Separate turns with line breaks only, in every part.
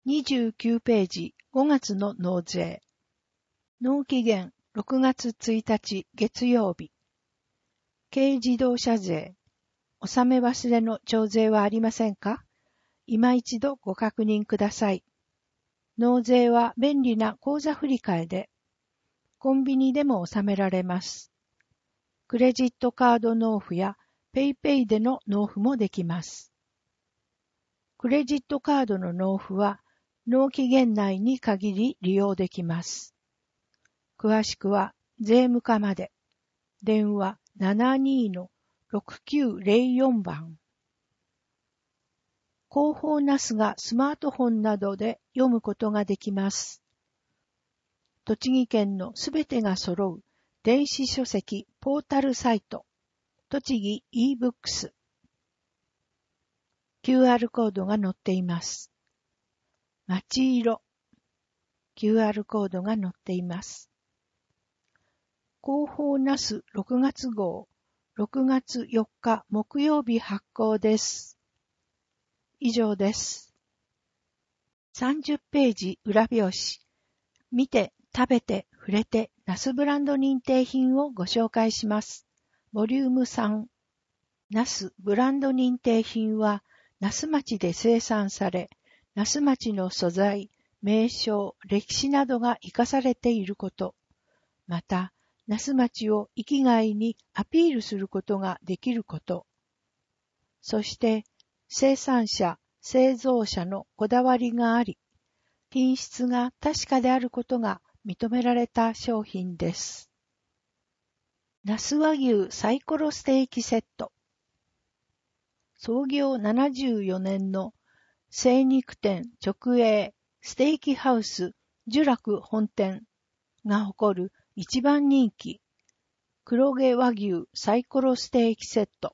29ページ5月の納税。納期限6月1日月曜日。軽自動車税。納め忘れの徴税はありませんか？今一度ご確認ください。納税は便利な口座振替で、コンビニでも納められます。クレジットカード納付やペイペイでの納付もできます。クレジットカードの納付は納期限内に限り利用できます。詳しくは税務課まで。電話 72-6904 番。広報ナスがスマートフォンなどで読むことができます。栃木県のすべてが揃う電子書籍ポータルサイト、栃木 e-books。QR コードが載っています。町色。QR コードが載っています。広報ナス6月号、6月4日木曜日発行です。以上です。30ページ裏表紙。見て、食べて、触れて、ナスブランド認定品をご紹介します。ボリューム3。ナスブランド認定品は、那須町で生産され、那須町の素材、名称、歴史などが生かされていること。また、那須町を域外にアピールすることができること。そして、生産者、製造者のこだわりがあり、品質が確かであることが認められた商品です。那須和牛サイコロステーキセット。創業74年の精肉店直営ステーキハウス聚楽本店が誇る一番人気黒毛和牛サイコロステーキセット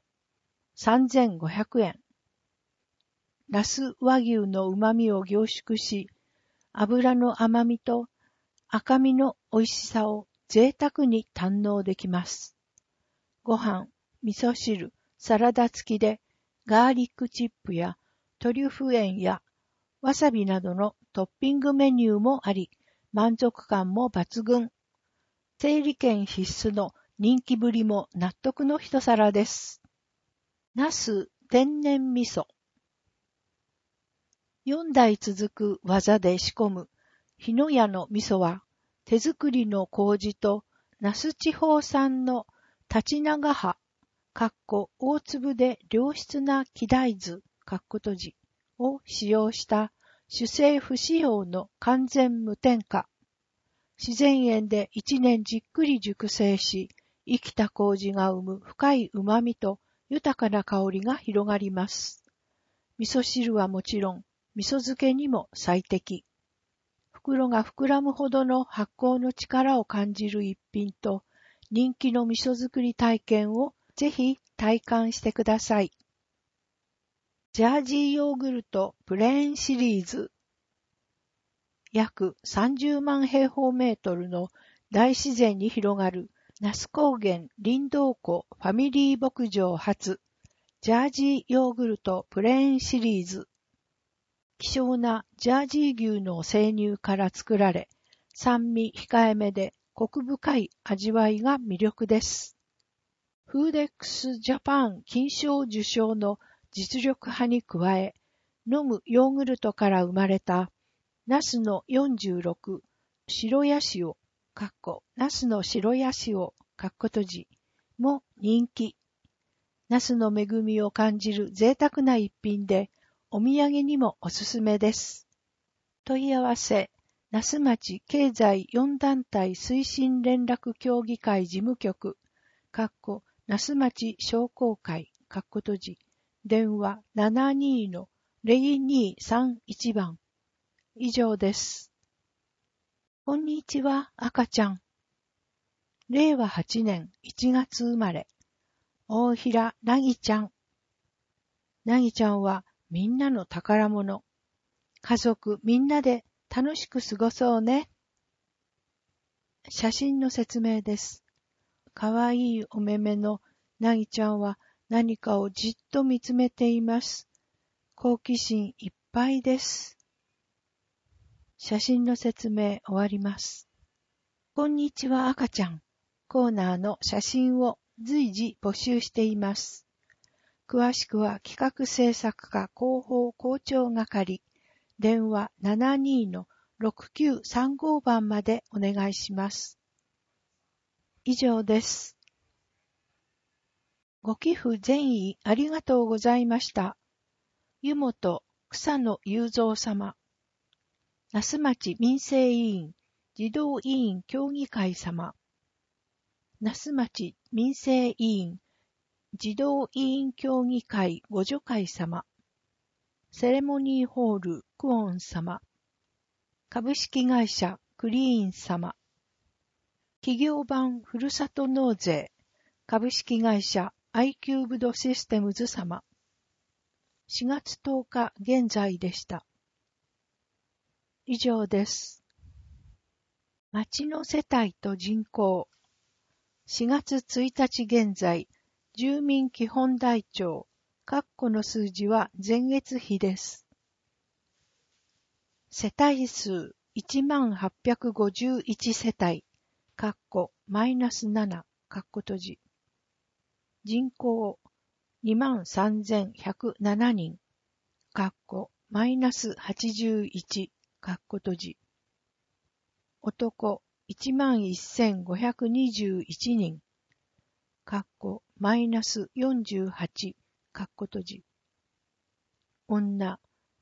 3500円。那須和牛の旨味を凝縮し、脂の甘みと赤身の美味しさを贅沢に堪能できます。ご飯、味噌汁、サラダ付きでガーリックチップやトリュフ塩やわさびなどのトッピングメニューもあり、満足感も抜群。整理券必須の人気ぶりも納得の一皿です。那須天然味噌。4代続く技で仕込む日野屋の味噌は、手作りの麹と那須地方産の立長葉、大粒で良質な木大豆、を使用した主成不使用の完全無添加。自然塩で1年じっくり熟成し、生きた麹が生む深い旨味と豊かな香りが広がります。味噌汁はもちろん、味噌漬けにも最適。袋が膨らむほどの発酵の力を感じる一品と、人気の味噌作り体験をぜひ体感してください。ジャージーヨーグルトプレーンシリーズ。約30万平方メートルの大自然に広がる那須高原林道湖ファミリー牧場初ジャージーヨーグルトプレーンシリーズ。希少なジャージー牛の生乳から作られ、酸味控えめでコク深い味わいが魅力です。フーデックスジャパン金賞受賞の実力派に加え、飲むヨーグルトから生まれた那須の46白ヤシオ、那須の白ヤシオ、も人気。那須の恵みを感じる贅沢な一品で、お土産にもおすすめです。問い合わせ、那須町経済4団体推進連絡協議会事務局、那須町商工会、電話 72-0231 番。以上です。こんにちは、赤ちゃん。令和8年1月生まれ、大平なぎちゃん。なぎちゃんはみんなの宝物。家族みんなで楽しく過ごそうね。写真の説明です。かわいいお目目のなぎちゃんは何かをじっと見つめています。好奇心いっぱいです。 写真の説明終わります。こんにちは赤ちゃん。コーナーの写真を随時募集しています。詳しくは企画制作課広報校長係、電話 72-6935 番までお願いします。以上です。ご寄付善意ありがとうございました。湯本草野雄三様、那須町民生委員児童委員協議会様、那須町民生委員児童委員協議会互助会様、セレモニーホールクオン様、株式会社クリーン様、企業版ふるさと納税株式会社アイキューブドシステムズ様、4月10日現在でした。以上です。町の世帯と人口、4月1日現在、住民基本台帳、括弧の数字は前月比です。世帯数1851世帯、括弧マイナス7、括弧閉じ。人口23,107人、括弧マイナス81、括弧閉じ。男11,521人、括弧マイナス48、括弧閉じ。女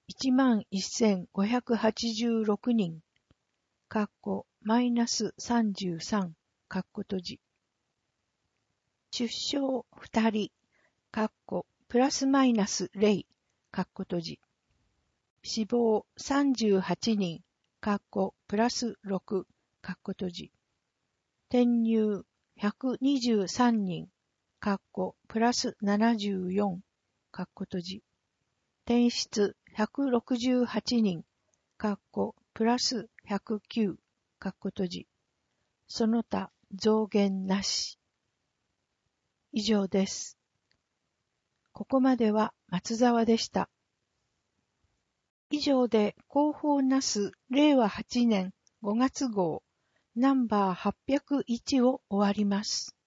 11,586人、括弧マイナス33、括弧閉じ。出生2人、括弧プラスマイナス0、括弧閉じ。死亡38人、括弧プラス6、括弧閉じ。転入123人、括弧プラス74、括弧閉じ。転出168人、括弧プラス109、括弧閉じ。その他増減なし。以上です。ここまでは松沢でした。以上で広報なす令和8年5月号ナンバー801を終わります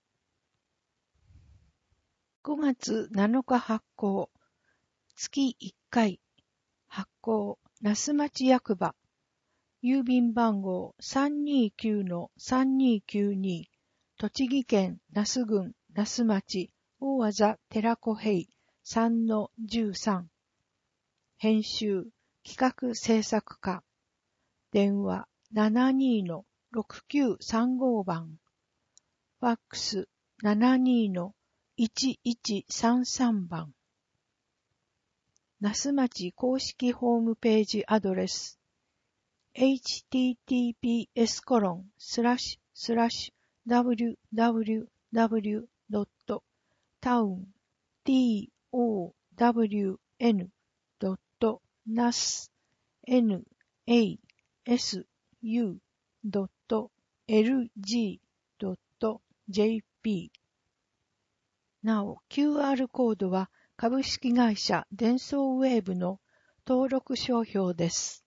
。5月7日発行、月1回、発行、那須町役場、郵便番号 329-3292、栃木県那須郡那須町大字寺子平 3-13、編集、企画制作課、電話 72-6935 番、ファックス 72-1133 番、那須町公式ホームページアドレス www.town.nasu.lg.jp なお、QR コードは株式会社デンソーウェーブの登録商標です。